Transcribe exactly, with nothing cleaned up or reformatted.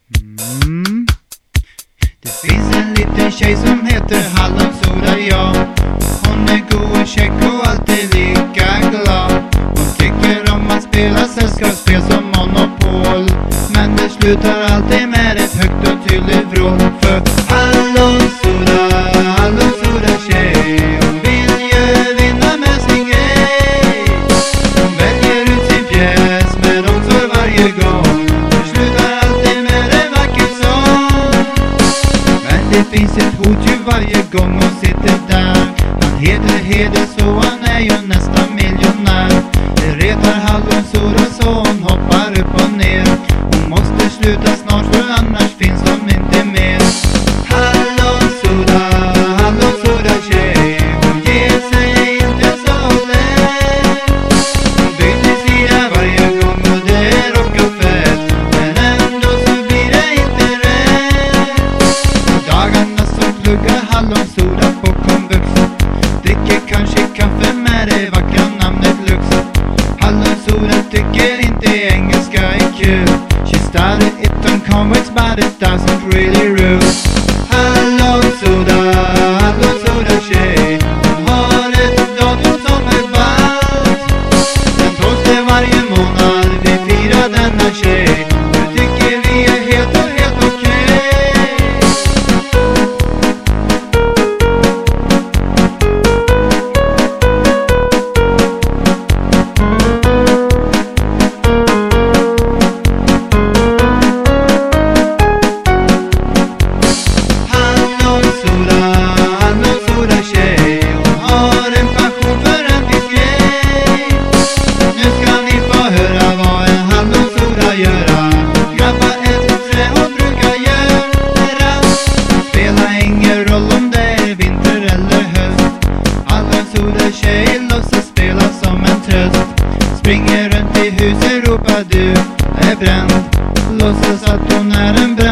Mm. Det finns en liten tjej som heter Hallonsoda, ja. Hon är god och check och alltid lika glad. Hon tycker om att spela sällskapsspel som Monopol, men det slutar alltid med ett högt och tydligt vrål. För Hallonsoda, Hallonsoda tjej, hon vill ju vinna med sin grej. Hon väljer ut sin pjäs med omsorg varje gång. Det slutar alltid med en vacker sång. Men det finns ett hot ju varje gång hon sitter där. Han heter Heder, så han är ju nästan miljonär. Det retar Hallonsoda så hon hoppar upp och ner. Hon måste sluta snart för annars finns hon inte mer. Hallonsoda, Hallonsoda tjej, hon ger sig inte så lätt. Hon byter sida varje gång och det är rock och fett, men ändå så blir det inte rätt. På dagarna så pluggar Hallonsoda på komvux, dricker kanske kaffe med det vackra namnet Lux. Hallonsoda tycker inte engelska är kul. She started it on convex but it doesn't really rule. Hallonsoda, Hallonsoda tjej, hon har ett datum som är ballt. Den tolfte varje månad vi firar denna tjej. Nu tycker vi är helt och helt okej. Tjej låtsas spela som en tröst, springer runt i huset, ropar du är bränd. Låtsas att hon är en bränd.